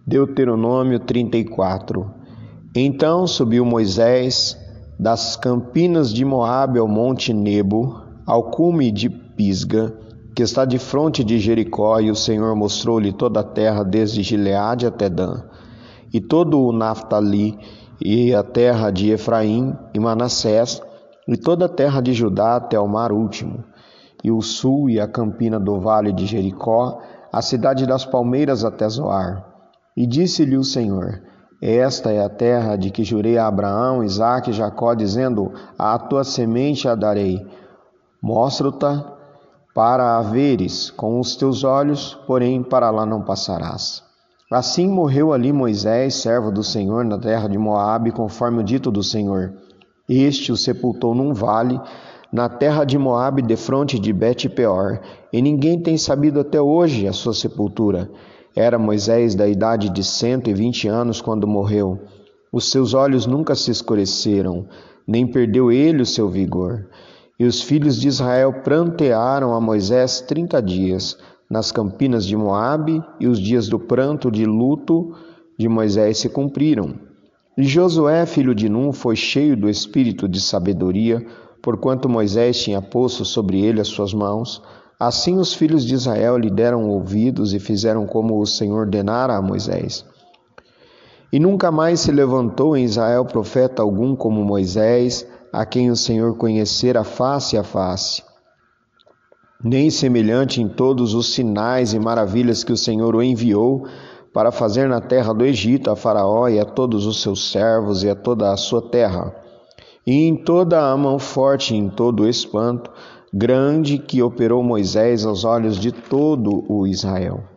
Deuteronômio 34. Então subiu Moisés das campinas de Moabe ao monte Nebo, ao cume de Pisga, que está de frente de Jericó, e o Senhor mostrou-lhe toda a terra, desde Gileade até Dan, e todo o Naftali, e a terra de Efraim e Manassés, e toda a terra de Judá até o mar último, e o sul e a campina do vale de Jericó, a cidade das palmeiras até Zoar. E disse-lhe o Senhor: esta é a terra de que jurei a Abraão, Isaque e Jacó, dizendo: à tua semente a darei. Mostro-te para a veres com os teus olhos, porém para lá não passarás. Assim morreu ali Moisés, servo do Senhor, na terra de Moabe, conforme o dito do Senhor. Este o sepultou num vale, na terra de Moabe, defronte de Bet-peor, e ninguém tem sabido até hoje a sua sepultura. Era Moisés da idade de 120 anos quando morreu. Os seus olhos nunca se escureceram, nem perdeu ele o seu vigor. E os filhos de Israel prantearam a Moisés 30 dias, nas campinas de Moabe, e os dias do pranto de luto de Moisés se cumpriram. E Josué, filho de Num, foi cheio do espírito de sabedoria, porquanto Moisés tinha posto sobre ele as suas mãos. Assim os filhos de Israel lhe deram ouvidos e fizeram como o Senhor ordenara a Moisés. E nunca mais se levantou em Israel profeta algum como Moisés, a quem o Senhor conhecera face a face. Nem semelhante em todos os sinais e maravilhas que o Senhor o enviou para fazer na terra do Egito a Faraó e a todos os seus servos e a toda a sua terra. E em toda a mão forte e em todo o espanto grande que operou Moisés aos olhos de todo o Israel.